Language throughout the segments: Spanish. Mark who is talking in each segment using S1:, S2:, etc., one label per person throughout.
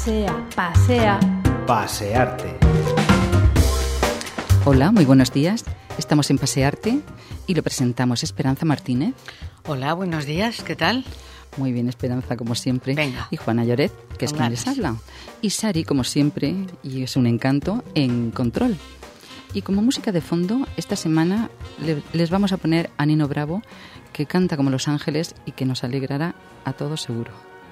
S1: Pasea, pasea.
S2: Pasearte.
S3: Hola, muy buenos días. Estamos en Pasearte y lo presentamos Esperanza Martínez.
S4: Hola, buenos días, ¿qué tal?
S3: Muy bien, Esperanza, como siempre.
S4: Venga.
S3: Y Juana Lloret, que es quien les habla. Y Sari, como siempre, y es un encanto, en control. Y como música de fondo, esta semana les vamos a poner a Nino Bravo, que canta como Los Ángeles y que nos alegrará a todos seguro.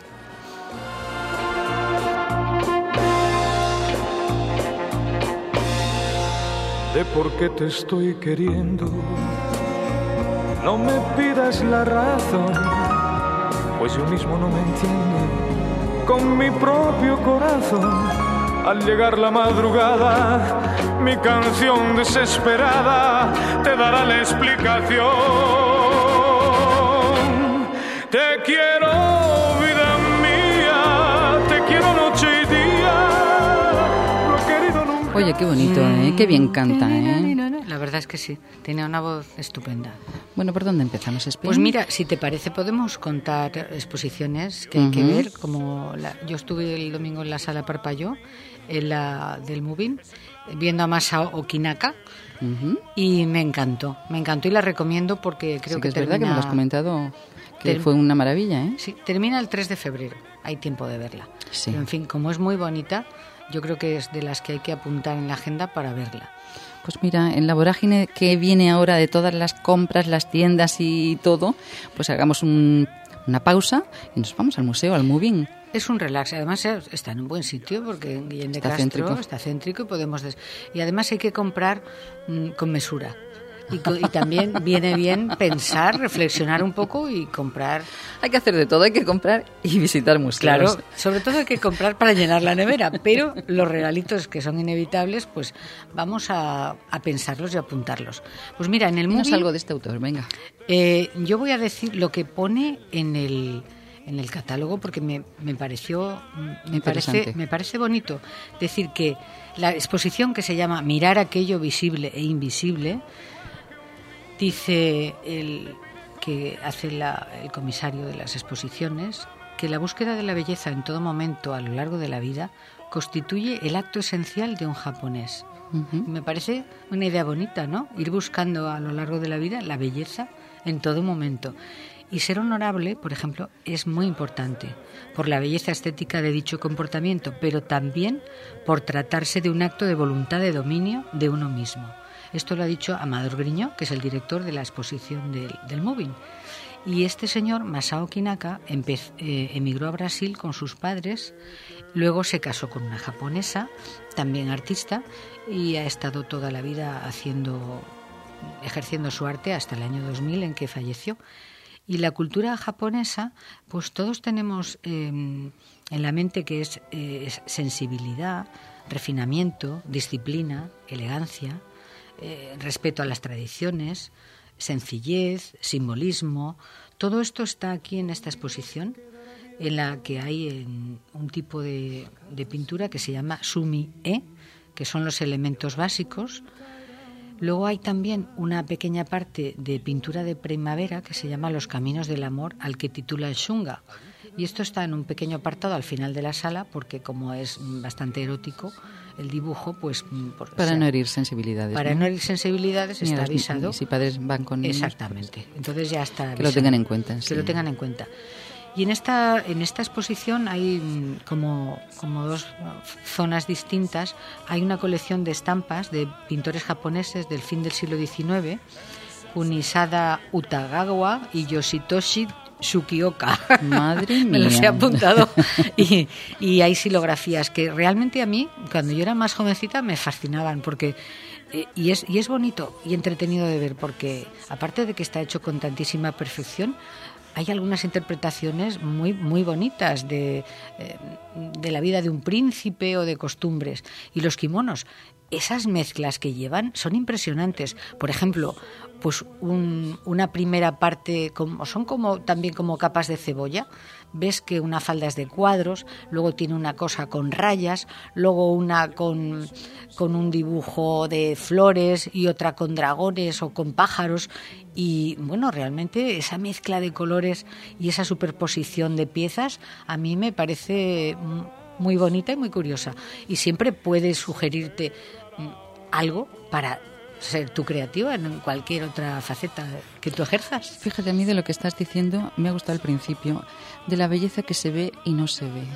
S5: De por qué te estoy queriendo, no me pidas la razón, pues yo mismo no me entiendo con mi propio corazón. Al llegar la madrugada, mi canción desesperada te dará la explicación. Te quiero, vida mía, te quiero noche y día. Lo he querido nunca.
S3: Oye, qué bonito, ¿eh? Qué bien canta, ¿eh?
S4: La verdad es que sí, tiene una voz estupenda.
S3: Bueno, ¿por dónde empezamos, Esperanza?
S4: Pues mira, si te parece, podemos contar exposiciones que hay que ver. Yo estuve el domingo en la Sala Parpalló, en la del Moving, viendo a Masao Okinaka, y me encantó y la recomiendo porque creo
S3: que
S4: que
S3: es
S4: termina...
S3: verdad que me lo has comentado, que fue una maravilla, ¿eh?
S4: Sí, termina el 3 de febrero, hay tiempo de verla.
S3: Sí.
S4: Pero, en fin, como es muy bonita, yo creo que es de las que hay que apuntar en la agenda para verla.
S3: Pues mira, en la vorágine que viene ahora de todas las compras, las tiendas y todo, pues hagamos una pausa y nos vamos al museo, al Moving.
S4: Es un relax, además está en un buen sitio porque en Guillén de Castro está céntrico y podemos... Y además hay que comprar con mesura. Y también viene bien pensar, reflexionar un poco y comprar.
S3: Hay que hacer de todo, hay que comprar y visitar museos.
S4: Claro, sobre todo hay que comprar para llenar la nevera, pero los regalitos que son inevitables, pues vamos a pensarlos y apuntarlos. Pues mira, en el Moving...
S3: Dinos algo de este autor, venga.
S4: Yo voy a decir lo que pone en el catálogo porque me parece bonito. Decir que la exposición que se llama Mirar aquello visible e invisible, dice el que hace el comisario de las exposiciones que la búsqueda de la belleza en todo momento a lo largo de la vida constituye el acto esencial de un japonés. Me parece una idea bonita, ¿no? Ir buscando a lo largo de la vida la belleza en todo momento. Y ser honorable, por ejemplo, es muy importante por la belleza estética de dicho comportamiento, pero también por tratarse de un acto de voluntad de dominio de uno mismo. Esto lo ha dicho Amador Griñó, que es el director de la exposición del Moving. Y este señor, Masao Okinaka, emigró a Brasil con sus padres, luego se casó con una japonesa, también artista, y ha estado toda la vida ejerciendo su arte hasta el año 2000 en que falleció. Y la cultura japonesa, pues todos tenemos en la mente que es sensibilidad, refinamiento, disciplina, elegancia, respeto a las tradiciones, sencillez, simbolismo. Todo esto está aquí en esta exposición, en la que hay un tipo de pintura que se llama sumi-e, que son los elementos básicos. Luego hay también una pequeña parte de pintura de primavera que se llama Los Caminos del Amor, al que titula el Shunga. Y esto está en un pequeño apartado al final de la sala, porque como es bastante erótico el dibujo, pues...
S3: Para no herir sensibilidades.
S4: Para no herir sensibilidades está avisado.
S3: Si padres van con niños.
S4: Exactamente. Entonces ya está avisado.
S3: Que lo tengan en cuenta.
S4: Que lo tengan en cuenta. Y en esta exposición hay como dos zonas distintas. Hay una colección de estampas de pintores japoneses del fin del siglo XIX, Kunisada Utagawa y Yoshitoshi Tsukioka.
S3: Madre mía.
S4: Me los he apuntado. Y hay silografías que realmente a mí, cuando yo era más jovencita, me fascinaban porque... Y es bonito y entretenido de ver porque, aparte de que está hecho con tantísima perfección, hay algunas interpretaciones muy, muy bonitas de la vida de un príncipe o de costumbres. Y los kimonos, esas mezclas que llevan son impresionantes. Por ejemplo, pues una primera parte son también como capas de cebolla. Ves que una falda es de cuadros, luego tiene una cosa con rayas, luego una con un dibujo de flores y otra con dragones o con pájaros. Y bueno, realmente esa mezcla de colores y esa superposición de piezas a mí me parece muy bonita y muy curiosa. Y siempre puedes sugerirte algo para ser tú creativa en cualquier otra faceta que tú ejerzas.
S3: Fíjate, a mí de lo que estás diciendo me ha gustado al principio, de la belleza que se ve y no se ve.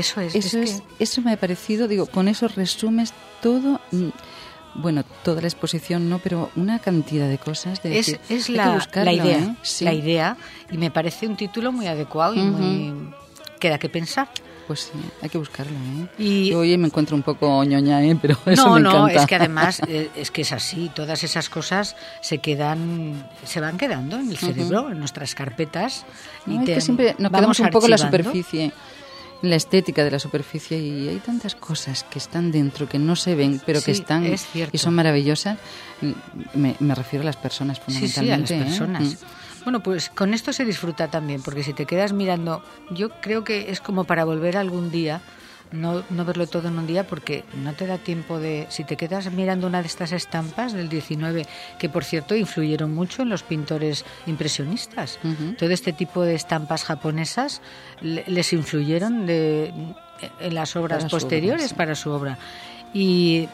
S3: Eso me ha parecido, digo, con eso resumes todo, bueno, toda la exposición no, pero una cantidad de cosas.
S4: Es la idea, sí. La idea, y me parece un título muy adecuado y muy que da que pensar.
S3: Pues sí, hay que buscarlo, ¿eh? Y hoy me encuentro un poco ñoña, pero eso me encanta.
S4: No, es que además es que es así, todas esas cosas se van quedando en el cerebro, en nuestras carpetas.
S3: No, que siempre nos quedamos un poco en la superficie, en la estética de la superficie, y hay tantas cosas que están dentro, que no se ven, pero que están y son maravillosas. Me refiero a las personas, fundamentalmente.
S4: Sí, a las personas. Bueno, pues con esto se disfruta también, porque si te quedas mirando, yo creo que es como para volver algún día, no verlo todo en un día, porque no te da tiempo de... Si te quedas mirando una de estas estampas del 19, que por cierto influyeron mucho en los pintores impresionistas, todo este tipo de estampas japonesas les influyeron en las obras posteriores para su obra. Y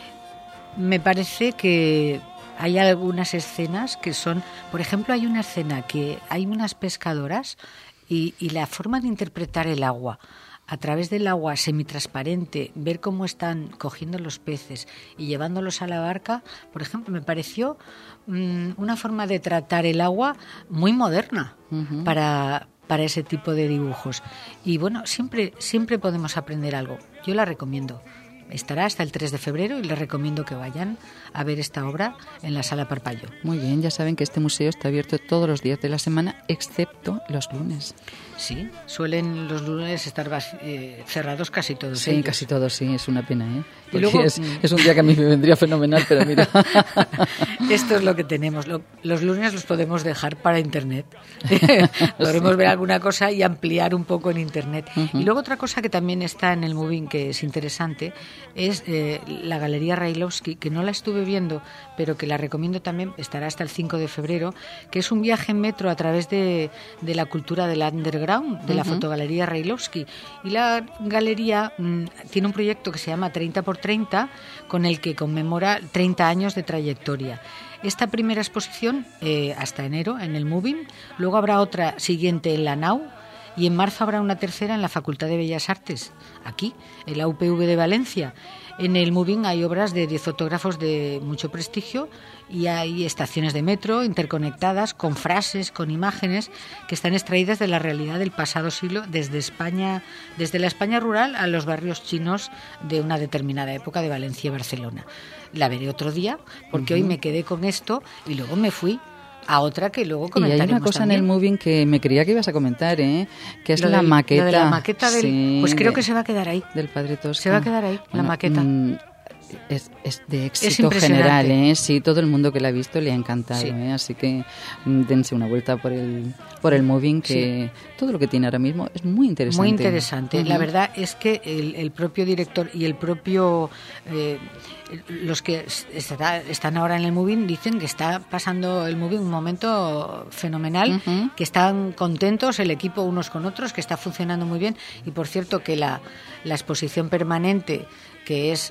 S4: me parece que... hay algunas escenas que son... Por ejemplo, hay una escena que hay unas pescadoras y la forma de interpretar el agua, a través del agua semitransparente, ver cómo están cogiendo los peces y llevándolos a la barca, por ejemplo, me pareció una forma de tratar el agua muy moderna para ese tipo de dibujos. Y bueno, siempre podemos aprender algo. Yo la recomiendo. Estará hasta el 3 de febrero y les recomiendo que vayan a ver esta obra en la Sala Parpallo.
S3: Muy bien, ya saben que este museo está abierto todos los días de la semana, excepto los lunes.
S4: Sí, suelen los lunes estar cerrados casi todos.
S3: Sí,
S4: ellos.
S3: Casi todos, sí, es una pena, ¿eh?
S4: Y luego,
S3: es un día que a mí me vendría fenomenal, pero mira.
S4: Esto es lo que tenemos. Los lunes los podemos dejar para Internet. Podremos ver alguna cosa y ampliar un poco en Internet. Y luego otra cosa que también está en el Moving, que es interesante, es la Galería Railovsky, que no la estuve viendo, pero que la recomiendo también, estará hasta el 5 de febrero, que es un viaje en metro a través de la cultura del underground, de la fotogalería Railovsky. Y la galería tiene un proyecto que se llama 30x30, con el que conmemora 30 años de trayectoria. Esta primera exposición hasta enero en el Moving, luego habrá otra siguiente en la Nau, y en marzo habrá una tercera en la Facultad de Bellas Artes, aquí, en la UPV de Valencia. En el Moving hay obras de 10 fotógrafos de mucho prestigio y hay estaciones de metro interconectadas con frases, con imágenes que están extraídas de la realidad del pasado siglo, desde España, desde la España rural a los barrios chinos de una determinada época de Valencia y Barcelona. La veré otro día, porque hoy me quedé con esto y luego me fui a otra que luego comentaremos.
S3: Y hay una cosa
S4: también
S3: en el Moving que me creía que ibas a comentar, que es la maqueta.
S4: Lo de la maqueta del...
S3: Sí,
S4: pues creo que se va a quedar ahí.
S3: Del Padre Tosca.
S4: Se va a quedar ahí, la maqueta.
S3: Es de éxito general, Sí, todo el mundo que la ha visto le ha encantado,
S4: Sí.
S3: Así que dense una vuelta por el Moving, que todo lo que tiene ahora mismo es muy interesante.
S4: Muy interesante. La verdad es que el propio director y el propio... los que están ahora en el Moving dicen que está pasando el Moving un momento fenomenal, que están contentos el equipo unos con otros, que está funcionando muy bien. Y por cierto que la exposición permanente, que es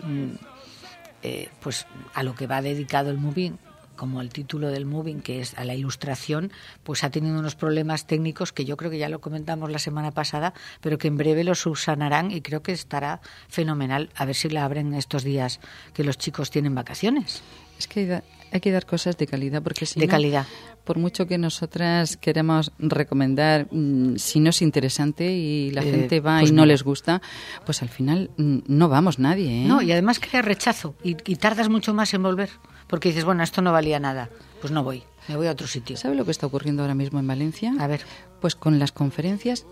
S4: pues a lo que va dedicado el Moving, como el título del Moving, que es a la ilustración, pues ha tenido unos problemas técnicos que yo creo que ya lo comentamos la semana pasada, pero que en breve lo subsanarán y creo que estará fenomenal. A ver si la abren estos días que los chicos tienen vacaciones.
S3: Es que hay que dar cosas de calidad, porque si
S4: de
S3: no,
S4: calidad.
S3: Por mucho que nosotras queramos recomendar, si no es interesante y la gente va pues y no les gusta, pues al final no vamos nadie,
S4: No, y además crea rechazo y tardas mucho más en volver, porque dices, bueno, esto no valía nada, pues no voy. Me voy a otro sitio.
S3: ¿Sabe lo que está ocurriendo ahora mismo en Valencia?
S4: A ver.
S3: Pues con las conferencias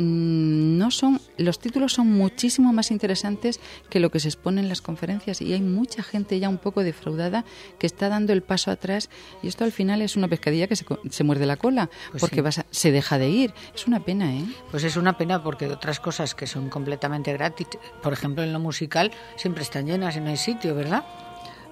S3: los títulos son muchísimo más interesantes que lo que se expone en las conferencias, y hay mucha gente ya un poco defraudada que está dando el paso atrás, y esto al final es una pescadilla que se muerde la cola, pues porque sí. Se deja de ir. Es una pena,
S4: Pues es una pena, porque otras cosas que son completamente gratis, por ejemplo en lo musical, siempre están llenas y no hay sitio, ¿verdad?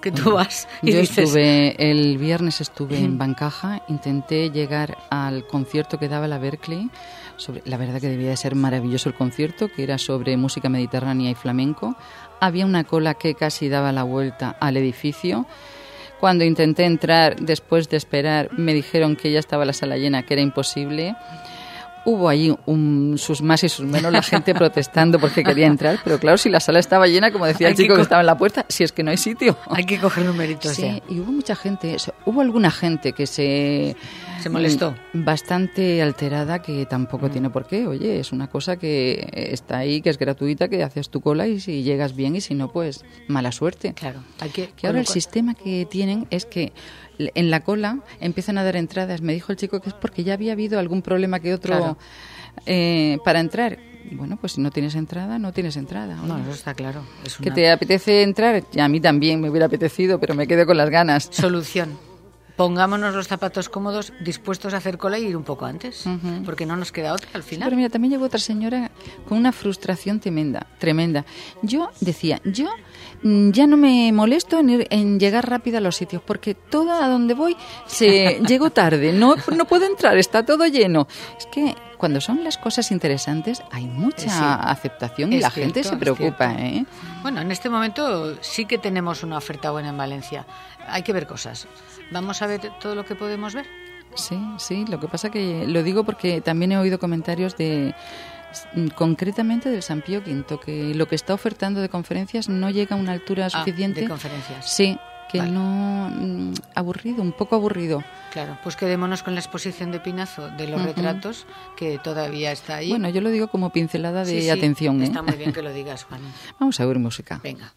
S4: que tú vas y
S3: yo
S4: dices...
S3: el viernes estuve en Bancaja, intenté llegar al concierto que daba la Berkeley. La verdad que debía de ser maravilloso el concierto, que era sobre música mediterránea y flamenco. Había una cola que casi daba la vuelta al edificio. Cuando intenté entrar, después de esperar, me dijeron que ya estaba la sala llena, que era imposible. Hubo allí sus más y sus menos, la gente protestando porque quería entrar, pero claro, si la sala estaba llena, como decía el chico que estaba en la puerta, si es que no hay sitio.
S4: Hay que coger numeritos.
S3: Sí, y hubo mucha gente, hubo alguna gente que se
S4: molestó.
S3: Bastante alterada, que tampoco tiene por qué. Oye, es una cosa que está ahí, que es gratuita, que haces tu cola y si llegas bien y si no, pues mala suerte.
S4: Claro.
S3: Que ahora el sistema que tienen es que en la cola empiezan a dar entradas. Me dijo el chico que es porque ya había habido algún problema que otro para entrar. Bueno, pues si no tienes entrada, no tienes entrada.
S4: No, eso está claro.
S3: ¿Que te apetece entrar? Y a mí también me hubiera apetecido, pero me quedo con las ganas.
S4: Solución. Pongámonos los zapatos cómodos, dispuestos a hacer cola y ir un poco antes, porque no nos queda otra al final.
S3: Pero mira, también llegó otra señora con una frustración tremenda. Yo decía, ya no me molesto en llegar rápido a los sitios, porque todo a donde voy llego tarde, no puedo entrar, está todo lleno. Es que cuando son las cosas interesantes hay mucha aceptación y la gente se preocupa.
S4: Bueno, en este momento sí que tenemos una oferta buena en Valencia. Hay que ver cosas. ¿Vamos a ver todo lo que podemos ver?
S3: Sí, lo que pasa que lo digo porque también he oído comentarios concretamente del San Pío V, que lo que está ofertando de conferencias no llega a una altura suficiente.
S4: ¿De conferencias?
S3: Sí, que no... un poco aburrido.
S4: Claro, pues quedémonos con la exposición de Pinazo de los retratos, que todavía está ahí.
S3: Bueno, yo lo digo como pincelada de atención.
S4: Está muy bien que lo digas, Juan.
S3: Vamos a oír música.
S4: Venga.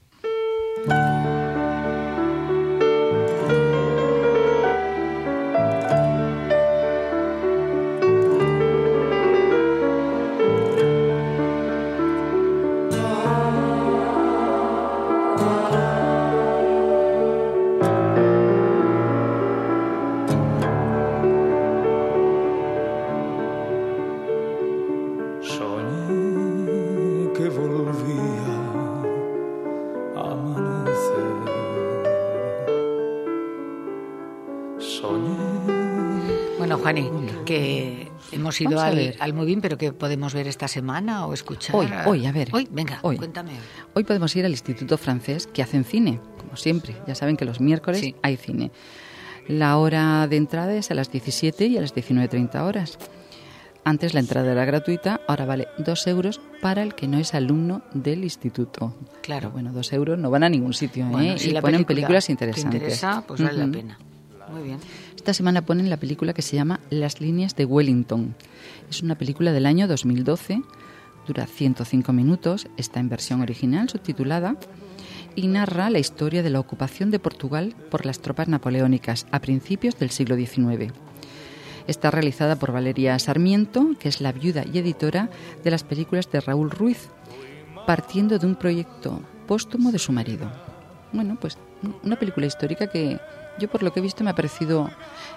S4: Bueno, Juani, que hemos ido al Movin, pero ¿qué podemos ver esta semana o escuchar?
S3: Hoy, a ver.
S4: Hoy, venga, cuéntame.
S3: Hoy podemos ir al Instituto Francés, que hacen cine, como siempre. Ya saben que los miércoles hay cine. La hora de entrada es a las 17 y a las 19:30 horas. Antes la entrada era gratuita, ahora vale 2 euros para el que no es alumno del instituto.
S4: Claro.
S3: Pero bueno, 2 euros no van a ningún sitio,
S4: bueno, si
S3: y
S4: la
S3: ponen películas interesantes.
S4: ¿Te interesa? Pues vale la pena. Muy bien.
S3: Esta semana ponen la película que se llama Las líneas de Wellington. Es una película del año 2012, dura 105 minutos, está en versión original, subtitulada, y narra la historia de la ocupación de Portugal por las tropas napoleónicas a principios del siglo XIX. Está realizada por Valeria Sarmiento, que es la viuda y editora de las películas de Raúl Ruiz, partiendo de un proyecto póstumo de su marido. Bueno, pues una película histórica que yo, por lo que he visto, me ha parecido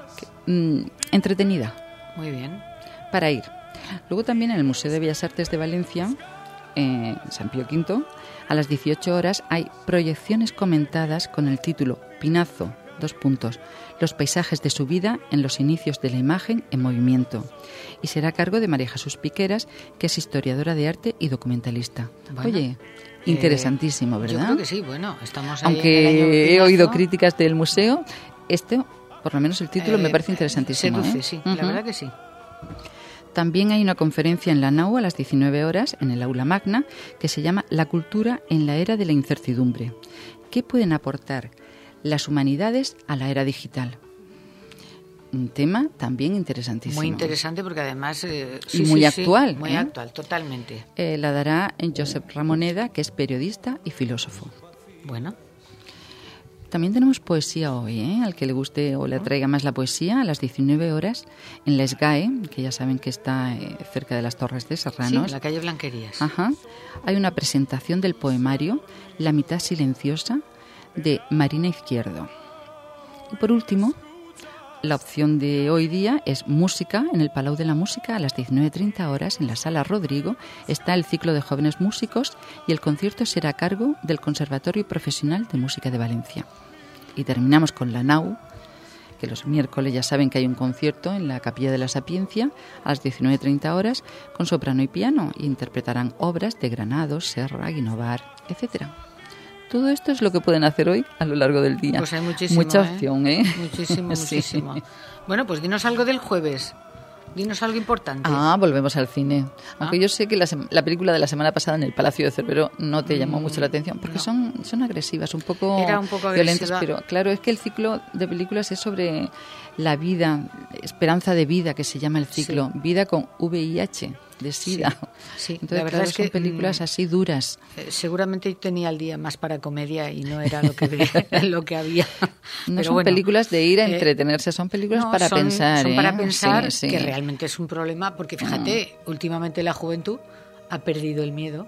S3: entretenida.
S4: Muy bien.
S3: Para ir. Luego también en el Museo de Bellas Artes de Valencia, en San Pío V, a las 18 horas hay proyecciones comentadas con el título Pinazo, : los paisajes de su vida en los inicios de la imagen en movimiento. Y será a cargo de María Jesús Piqueras, que es historiadora de arte y documentalista. Bueno, oye, interesantísimo, ¿verdad?
S4: Yo creo que sí, bueno, estamos ahí.
S3: Aunque he oído críticas del museo, por lo menos el título me parece interesantísimo.
S4: Seduce, sí, la verdad que sí.
S3: También hay una conferencia en la NAU a las 19 horas en el Aula Magna que se llama La cultura en la era de la incertidumbre. ¿Qué pueden aportar las humanidades a la era digital? Un tema también interesantísimo.
S4: Muy interesante porque además...
S3: muy actual.
S4: Muy actual, totalmente.
S3: La dará Josep Ramoneda, que es periodista y filósofo.
S4: Bueno.
S3: También tenemos poesía hoy, al que le guste o le atraiga más la poesía, a las 19 horas en la SGAE, que ya saben que está cerca de las Torres de Serranos.
S4: Sí, en la calle Blanquerías.
S3: Ajá. Hay una presentación del poemario La mitad silenciosa, de Marina Izquierdo. Y por último, la opción de hoy día es música en el Palau de la Música a las 19:30 horas en la Sala Rodrigo. Está el ciclo de jóvenes músicos y el concierto será a cargo del Conservatorio Profesional de Música de Valencia. Y terminamos con La Nau, que los miércoles ya saben que hay un concierto en la Capilla de la Sapiencia a las 19:30 horas con soprano y piano, y interpretarán obras de Granados, Serra, Guinovar, etcétera. Todo esto es lo que pueden hacer hoy a lo largo del día.
S4: Pues hay muchísimo,
S3: mucha opción, ¿eh?
S4: Muchísimo.
S3: Sí.
S4: Bueno, pues dinos algo del jueves. Dinos algo importante.
S3: Volvemos al cine. Aunque yo sé que la película de la semana pasada en el Palacio de Cervero no te llamó mucho la atención, porque son agresivas, un poco violentas, pero claro, es que el ciclo de películas es sobre la vida, esperanza de vida, que se llama el ciclo, vida con VIH, de SIDA.
S4: Sí.
S3: Entonces,
S4: la verdad es que
S3: son películas así duras.
S4: Seguramente yo tenía el día más para comedia y no era lo que había.
S3: No
S4: pero
S3: son películas de ir a entretenerse, son películas para pensar.
S4: Son para pensar,
S3: sí.
S4: que realmente es un problema, porque fíjate, últimamente la juventud ha perdido el miedo.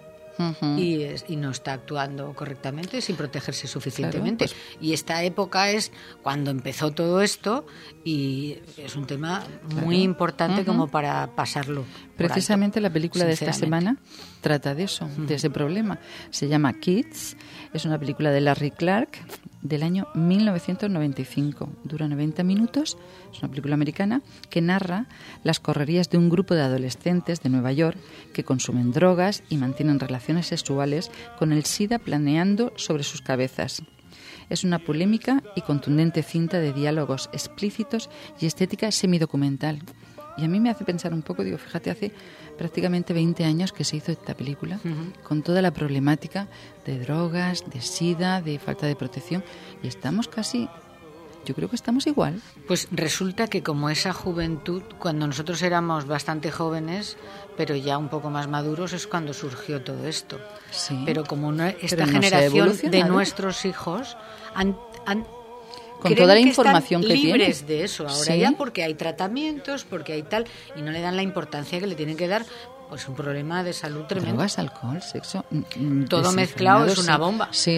S4: Y no está actuando correctamente, sin protegerse suficientemente.
S3: Claro, pues,
S4: y esta época es cuando empezó todo esto, y es un tema muy importante como para pasarlo.
S3: Precisamente
S4: alto,
S3: la película de esta semana trata de eso, de ese problema. Se llama Kids, es una película de Larry Clark del año 1995. Dura 90 minutos, es una película americana que narra las correrías de un grupo de adolescentes de Nueva York que consumen drogas y mantienen relaciones sexuales con el SIDA planeando sobre sus cabezas. Es una polémica y contundente cinta de diálogos explícitos y estética semidocumental. Y a mí me hace pensar un poco, digo, fíjate, hace prácticamente 20 años que se hizo esta película, con toda la problemática de drogas, de SIDA, de falta de protección, y estamos casi, yo creo que estamos igual.
S4: Pues resulta que como esa juventud, cuando nosotros éramos bastante jóvenes, pero ya un poco más maduros, es cuando surgió todo esto.
S3: Sí.
S4: Pero como esta generación de nuestros hijos han
S3: con toda la información que tienen,
S4: libres de eso ahora ya, porque hay tratamientos, porque hay tal, y no le dan la importancia que le tienen que dar. Pues un problema de salud tremendo.
S3: Drogas, alcohol, sexo,
S4: todo mezclado es una bomba.
S3: Sí.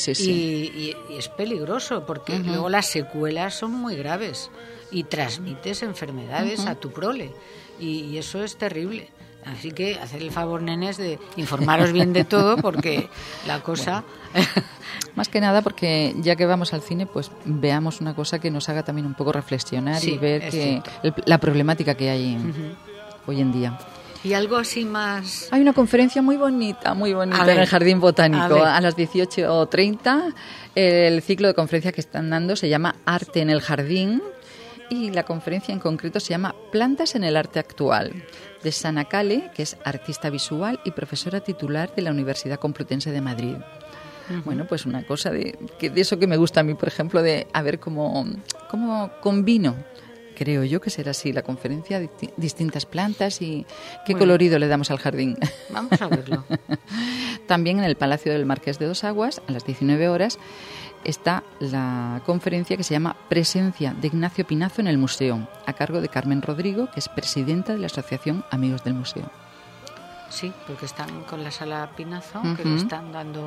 S4: Y es peligroso, porque luego las secuelas son muy graves y transmites enfermedades a tu prole, y eso es terrible. Así que haced el favor, nenes, de informaros bien de todo, porque la cosa...
S3: Bueno, más que nada porque ya que vamos al cine, pues veamos una cosa que nos haga también un poco reflexionar y ver la problemática que hay hoy en día.
S4: ¿Y algo así más...?
S3: Hay una conferencia muy bonita en el Jardín Botánico a las 18:30. El ciclo de conferencias que están dando se llama Arte en el Jardín, y la conferencia en concreto se llama Plantas en el arte actual, de Sana Cale, que es artista visual y profesora titular de la Universidad Complutense de Madrid. Bueno, pues una cosa de eso que me gusta a mí, por ejemplo, de a ver cómo combino, creo yo que será así la conferencia, distintas plantas y qué colorido le damos al jardín.
S4: Vamos a verlo.
S3: También en el Palacio del Marqués de Dos Aguas, a las 19 horas, está la conferencia que se llama Presencia de Ignacio Pinazo en el Museo, a cargo de Carmen Rodrigo, que es presidenta de la Asociación Amigos del Museo.
S4: Sí, porque están con la Sala Pinazo, que le están dando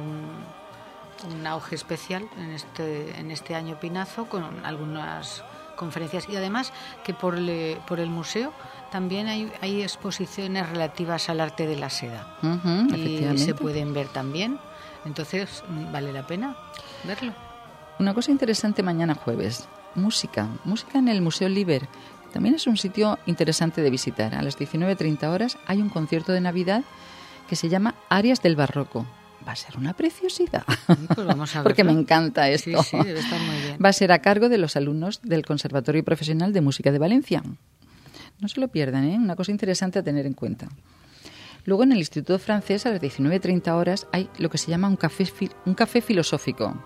S4: un auge especial en este año Pinazo, con algunas conferencias, y además que por el museo también hay exposiciones relativas al arte de la seda, y se pueden ver también, entonces vale la pena verlo.
S3: Una cosa interesante mañana jueves, música en el Museo Liber. También es un sitio interesante de visitar. A las 19:30 horas hay un concierto de Navidad que se llama Arias del Barroco. Va a ser una preciosidad.
S4: Pues vamos a verlo.
S3: Porque me encanta esto.
S4: Sí, debe estar muy bien.
S3: Va a ser a cargo de los alumnos del Conservatorio Profesional de Música de Valencia. No se lo pierdan, ¿eh? Una cosa interesante a tener en cuenta. Luego en el Instituto Francés a las 19:30 horas hay lo que se llama un café filosófico,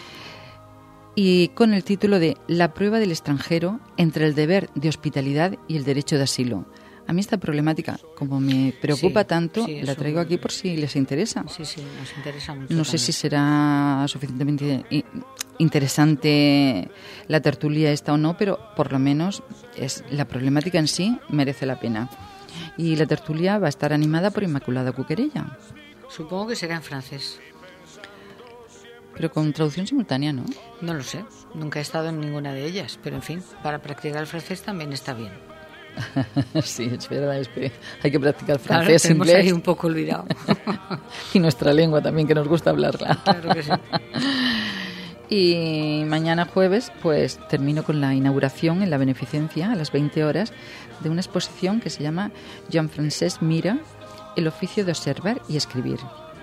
S3: y con el título de La prueba del extranjero entre el deber de hospitalidad y el derecho de asilo. A mí esta problemática, como me preocupa tanto, la traigo aquí por si les interesa.
S4: Sí, nos interesa mucho.
S3: No sé si será suficientemente interesante la tertulia esta o no, pero por lo menos la problemática en sí merece la pena. Y la tertulia va a estar animada por Inmaculada Cuquerella.
S4: Supongo que será en francés.
S3: Pero con traducción simultánea, ¿no?
S4: No lo sé, nunca he estado en ninguna de ellas, pero en fin, para practicar el francés también está bien.
S3: Sí, es verdad, hay que practicar francés,
S4: claro, tenemos
S3: inglés.
S4: Ahí un poco olvidado.
S3: Y nuestra lengua también, que nos gusta hablarla.
S4: Claro que sí.
S3: Y mañana jueves pues termino con la inauguración en la beneficencia a las 20 horas de una exposición que se llama Jean-Francesc Mira, el oficio de observar y escribir.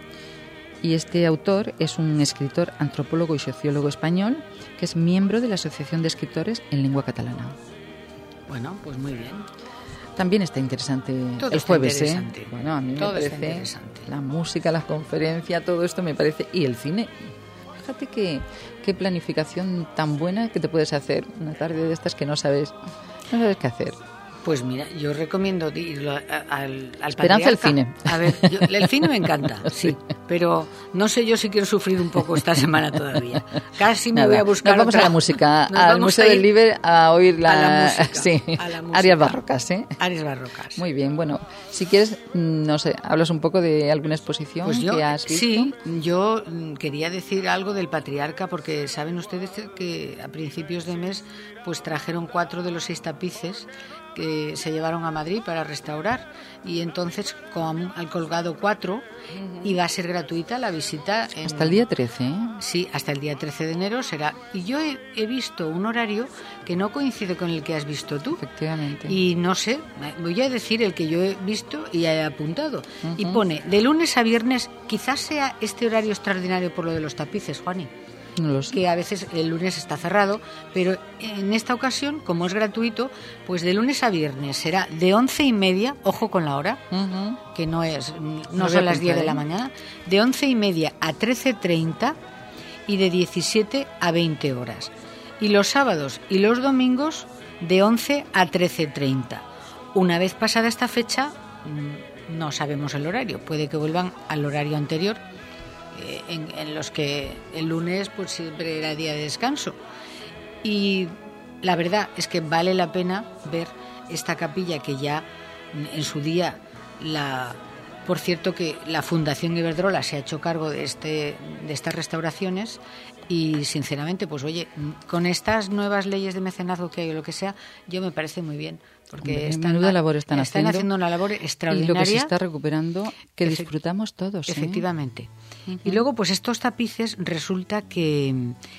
S3: Y este autor es un escritor, antropólogo y sociólogo español que es miembro de la Asociación de Escritores en Lengua Catalana.
S4: Bueno, pues muy bien.
S3: También está interesante
S4: todo
S3: el jueves,
S4: está interesante.
S3: Bueno, a mí
S4: todo
S3: me parece la música, las conferencias, todo esto me parece, y el cine. Fíjate qué planificación tan buena que te puedes hacer una tarde de estas que no sabes qué hacer.
S4: Pues mira, yo recomiendo irlo al
S3: Esperanza al cine.
S4: A ver, el cine me encanta, sí, pero no sé yo si quiero sufrir un poco esta semana todavía. Casi me voy a buscar.
S3: Nos vamos a la música, al Museo del Liber a oír la música. Sí, áreas barrocas, ¿eh?
S4: Áreas barrocas.
S3: Muy bien, bueno, si quieres, no sé, hablas un poco de alguna exposición
S4: pues
S3: que has visto.
S4: Sí, yo quería decir algo del Patriarca, porque saben ustedes que a principios de mes pues trajeron 4 de los 6 tapices que se llevaron a Madrid para restaurar, y entonces al colgado 4 iba a ser gratuita la visita
S3: hasta el día 13, ¿eh?
S4: Sí, hasta el día 13 de enero será. Y yo he visto un horario que no coincide con el que has visto tú.
S3: Efectivamente.
S4: Y no sé, voy a decir el que yo he visto y he apuntado. Y pone, de lunes a viernes, quizás sea este horario extraordinario por lo de los tapices, Juani.
S3: No lo sé.
S4: Que a veces el lunes está cerrado, pero en esta ocasión, como es gratuito, pues de lunes a viernes será de 11:30, ojo con la hora, que no son las 10 de la mañana, de 11:30 a 13:30 y de 17 a 20 horas. Y los sábados y los domingos de 11 a 13:30. Una vez pasada esta fecha, no sabemos el horario, puede que vuelvan al horario anterior, en los que el lunes pues siempre era día de descanso. Y la verdad es que vale la pena ver esta capilla que ya en su día por cierto que la Fundación Iberdrola se ha hecho cargo de estas restauraciones, y sinceramente pues oye, con estas nuevas leyes de mecenazgo que hay o lo que sea, yo me parece muy bien, porque están haciendo una labor extraordinaria,
S3: y lo que se está recuperando que disfrutamos todos, ¿eh?
S4: Efectivamente. Y luego pues estos tapices resulta que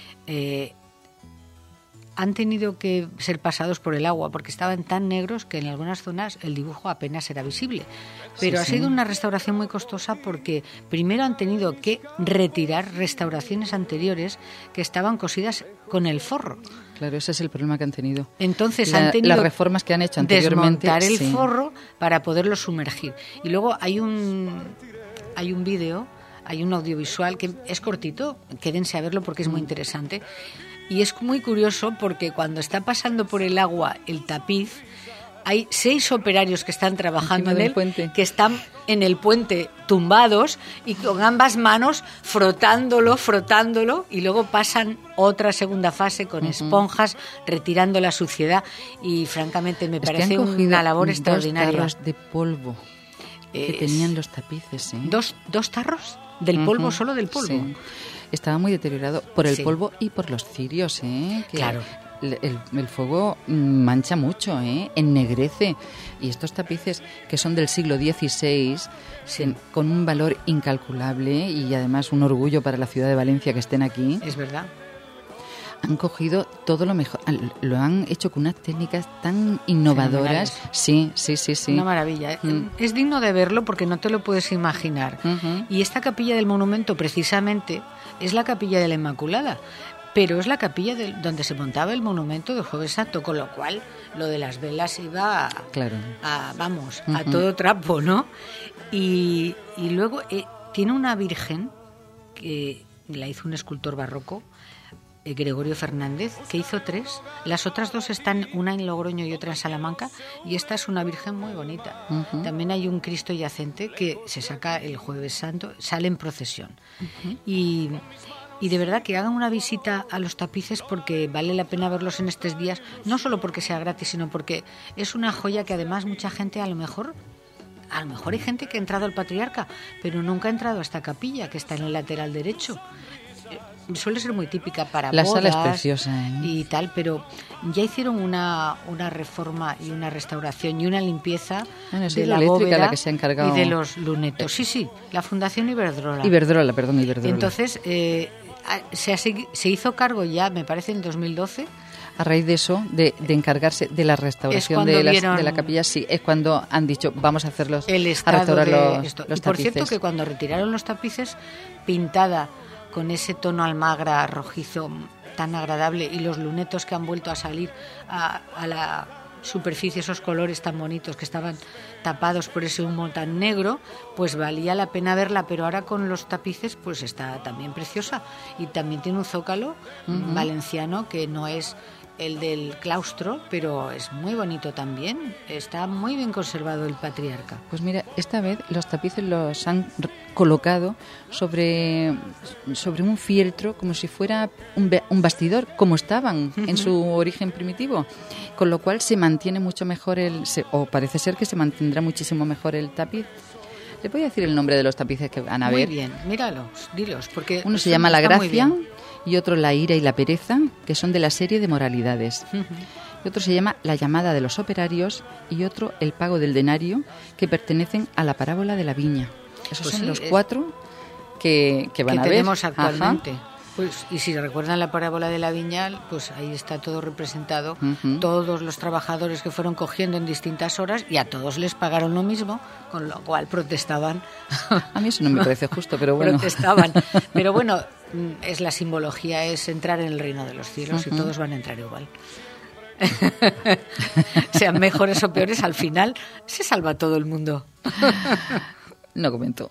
S4: han tenido que ser pasados por el agua porque estaban tan negros que en algunas zonas el dibujo apenas era visible. Pero ha sido una restauración muy costosa porque primero han tenido que retirar restauraciones anteriores que estaban cosidas con el forro.
S3: Claro, ese es el problema que han tenido.
S4: Entonces han tenido
S3: las reformas que han hecho anteriormente,
S4: desmontar el forro para poderlo sumergir. Y luego hay un vídeo, hay un audiovisual que es cortito, quédense a verlo porque es muy interesante. Y es muy curioso porque cuando está pasando por el agua el tapiz, hay 6 operarios que están trabajando en él, que están en el puente tumbados y con ambas manos frotándolo, y luego pasan otra segunda fase con esponjas, retirando la suciedad, y francamente me parece una labor extraordinaria.
S3: 2 tarros de polvo que tenían los tapices, ¿eh?
S4: ¿Dos tarros? ¿Del polvo? ¿Solo del polvo?
S3: Sí. Estaba muy deteriorado por el polvo y por los cirios, ¿eh? Que
S4: claro.
S3: El fuego mancha mucho, ¿eh? Ennegrece. Y estos tapices, que son del siglo XVI, con un valor incalculable y además un orgullo para la ciudad de Valencia que estén aquí.
S4: Es verdad.
S3: Han cogido todo lo mejor, lo han hecho con unas técnicas tan innovadoras. Sí.
S4: Una maravilla. Es digno de verlo porque no te lo puedes imaginar. Y esta capilla del monumento precisamente es la capilla de la Inmaculada, pero es la capilla donde se montaba el monumento del Jueves Santo, con lo cual lo de las velas iba a todo trapo, ¿no? Y luego tiene una virgen que la hizo un escultor barroco, Gregorio Fernández, que hizo 3. Las otras 2 están, una en Logroño y otra en Salamanca, y esta es una virgen muy bonita. También hay un Cristo yacente que se saca el Jueves Santo, sale en procesión. Y de verdad que hagan una visita a los tapices porque vale la pena verlos en estos días, no solo porque sea gratis, sino porque es una joya que además mucha gente a lo mejor hay gente que ha entrado al Patriarca, pero nunca ha entrado a esta capilla que está en el lateral derecho. Suele ser muy típica para
S3: la
S4: bodas,
S3: sala es preciosa, ¿eh?
S4: Y tal, pero ya hicieron una reforma y una restauración y una limpieza de la bóveda,
S3: la que se ha encargado,
S4: y de los lunetos. Sí, la Fundación Iberdrola.
S3: Iberdrola.
S4: Entonces se hizo cargo ya, me parece, en 2012.
S3: A raíz de eso, de encargarse de la restauración de la capilla, sí, es cuando han dicho, vamos a hacerlos, a restaurar los tapices.
S4: Por cierto, que cuando retiraron los tapices, pintada con ese tono almagra rojizo tan agradable, y los lunetos que han vuelto a salir a la superficie, esos colores tan bonitos que estaban tapados por ese humo tan negro, pues valía la pena verla, pero ahora con los tapices pues está también preciosa, y también tiene un zócalo valenciano que no es el del claustro, pero es muy bonito también. Está muy bien conservado el Patriarca.
S3: Pues mira, esta vez los tapices los han colocado sobre un fieltro, como si fuera un bastidor, como estaban en su origen primitivo, con lo cual se mantiene mucho mejor o parece ser que se mantendrá muchísimo mejor el tapiz. ¿Le voy a decir el nombre de los tapices que van a ver?
S4: Muy bien, míralos, dilos, porque
S3: uno se llama La Gracia y otro La Ira y la Pereza, que son de la serie de Moralidades. Y otro se llama La Llamada de los Operarios y otro El Pago del Denario, que pertenecen a la parábola de la viña. Esos son los 4 que van a ver. Que
S4: tenemos actualmente. Pues, y si recuerdan la parábola de la viña, pues ahí está todo representado, todos los trabajadores que fueron cogiendo en distintas horas, y a todos les pagaron lo mismo, con lo cual protestaban.
S3: A mí eso no me parece justo, pero bueno.
S4: Protestaban. Pero bueno, es la simbología, es entrar en el reino de los cielos, y todos van a entrar igual. Sean mejores o peores, al final se salva todo el mundo.
S3: No comento.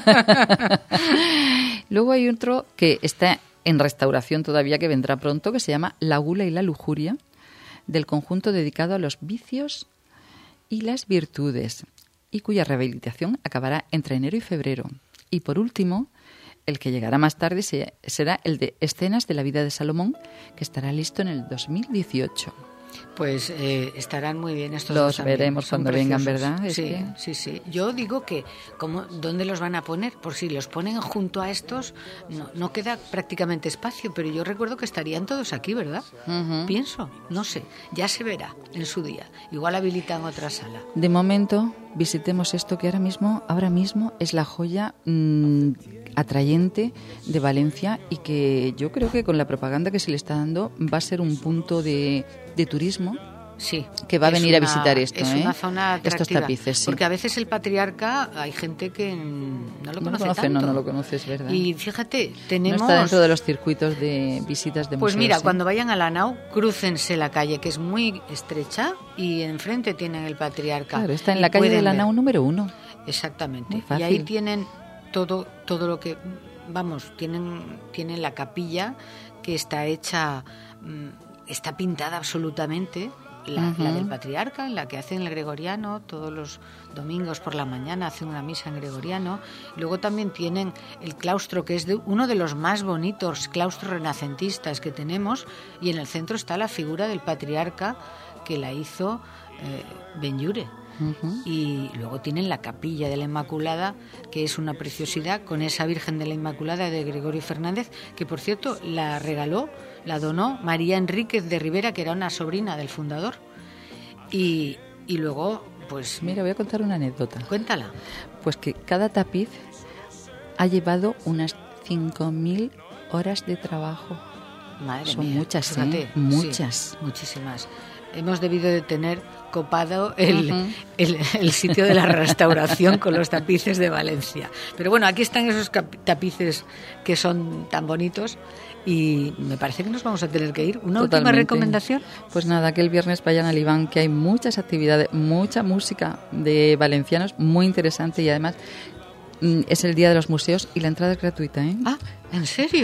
S3: Luego hay otro que está en restauración todavía, que vendrá pronto, que se llama La Gula y la Lujuria, del conjunto dedicado a los vicios y las virtudes, y cuya rehabilitación acabará entre enero y febrero. Y por último, el que llegará más tarde será el de Escenas de la vida de Salomón, que estará listo en el 2018.
S4: Pues estarán muy bien estos dos.
S3: Los veremos cuando vengan, ¿verdad?
S4: Sí. Yo digo que ¿dónde los van a poner? Por si los ponen junto a estos, no queda prácticamente espacio, pero yo recuerdo que estarían todos aquí, ¿verdad? Pienso, no sé, ya se verá en su día. Igual habilitan otra sala.
S3: De momento, visitemos esto que ahora mismo es la joya atrayente de Valencia, y que yo creo que con la propaganda que se le está dando va a ser un punto de turismo.
S4: Sí,
S3: que va a venir a visitar esto.
S4: Es una zona atractiva.
S3: Estos tapices, sí.
S4: Porque a veces el Patriarca hay gente que no lo conoce tanto.
S3: No lo conoce, es verdad.
S4: Y fíjate, tenemos...
S3: No está dentro de los circuitos de visitas de museos.
S4: Pues mira, cuando vayan a la nau, crúcense la calle, que es muy estrecha, y enfrente tienen el Patriarca.
S3: Claro, está en la calle de la nau número 1.
S4: Exactamente. Y ahí tienen todo lo que... Vamos, tienen la capilla, que está hecha... Está pintada absolutamente, la del Patriarca, en la que hacen el gregoriano, todos los domingos por la mañana hacen una misa en gregoriano. Luego también tienen el claustro, que es uno de los más bonitos claustros renacentistas que tenemos, y en el centro está la figura del Patriarca, que la hizo Benlliure. Y luego tienen la capilla de la Inmaculada, que es una preciosidad, con esa Virgen de la Inmaculada de Gregorio Fernández, que por cierto la donó María Enríquez de Rivera, que era una sobrina del fundador. Y luego, pues...
S3: Mira, voy a contar una anécdota.
S4: Cuéntala.
S3: Pues que cada tapiz ha llevado unas 5.000 horas de trabajo.
S4: Madre
S3: Son
S4: mía,
S3: muchas,
S4: fíjate,
S3: muchas.
S4: Sí, muchísimas. Hemos debido de tener copado el sitio de la restauración con los tapices de Valencia. Pero bueno, aquí están esos tapices que son tan bonitos, y me parece que nos vamos a tener que ir. ¿Una última recomendación?
S3: Pues nada, que el viernes vayan al Iván, que hay muchas actividades, mucha música de valencianos, muy interesante, y además es el Día de los Museos y la entrada es gratuita, ¿eh?
S4: Ah, ¿en serio?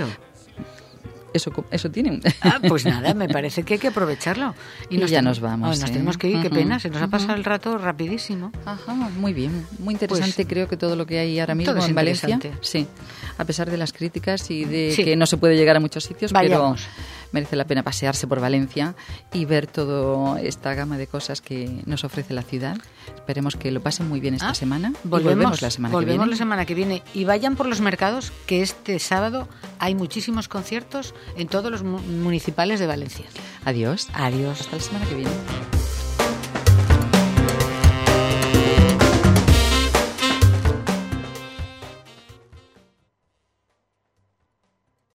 S3: Eso tienen.
S4: Pues nada, me parece que hay que aprovecharlo.
S3: Y ya nos vamos.
S4: Nos tenemos que ir, qué pena, se nos ha pasado el rato rapidísimo.
S3: Ajá, muy bien, muy interesante. Pues, creo que todo lo que hay ahora mismo en Valencia, sí, a pesar de las críticas y de que no se puede llegar a muchos sitios,
S4: Vayamos.
S3: Pero merece la pena pasearse por Valencia y ver toda esta gama de cosas que nos ofrece la ciudad. Esperemos que lo pasen muy bien esta semana. Volvemos la semana que viene.
S4: Volvemos la semana que viene. Y vayan por los mercados, que este sábado hay muchísimos conciertos en todos los municipales de Valencia.
S3: Adiós.
S4: Adiós.
S3: Hasta la semana que viene.